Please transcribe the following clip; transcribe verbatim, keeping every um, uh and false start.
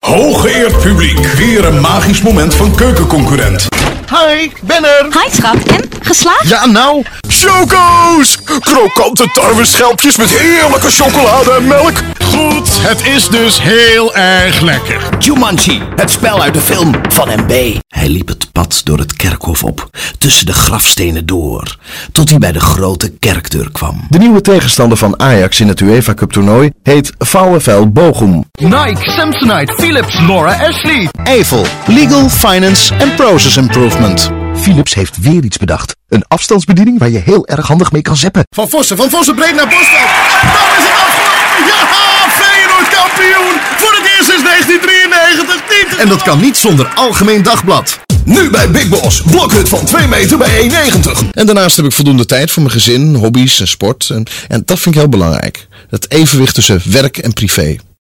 Hooggeëerd publiek, weer een magisch moment van Keukenconcurrent. Hi, ben er. Hi schat, en? Geslaagd? Ja, nou. Choco's! Krokante tarweschelpjes met heerlijke chocolade en melk. Goed, het is dus heel erg lekker. Jumanji, het spel uit de film van M B. Hij liep het pad door het kerkhof op, tussen de grafstenen door, tot hij bij de grote kerkdeur kwam. De nieuwe tegenstander van Ajax in het UEFA Cup toernooi heet VfL Bochum. Nike, Samsonite, Philips, Laura Ashley. Eiffel, Legal, Finance en Process Improvement. Philips heeft weer iets bedacht. Een afstandsbediening waar je heel erg handig mee kan zappen. Van Vossen, Van Vossen breed naar Bosveld. Dan is het afgelopen. Ja, Feyenoord kampioen. Voor het eerst sinds negentien drieënnegentig. Niet en dat kan niet zonder Algemeen Dagblad. Nu bij Big Boss, blokhut van twee meter bij één negentig. En daarnaast heb ik voldoende tijd voor mijn gezin, hobby's en sport. En, en dat vind ik heel belangrijk. Het evenwicht tussen werk en privé.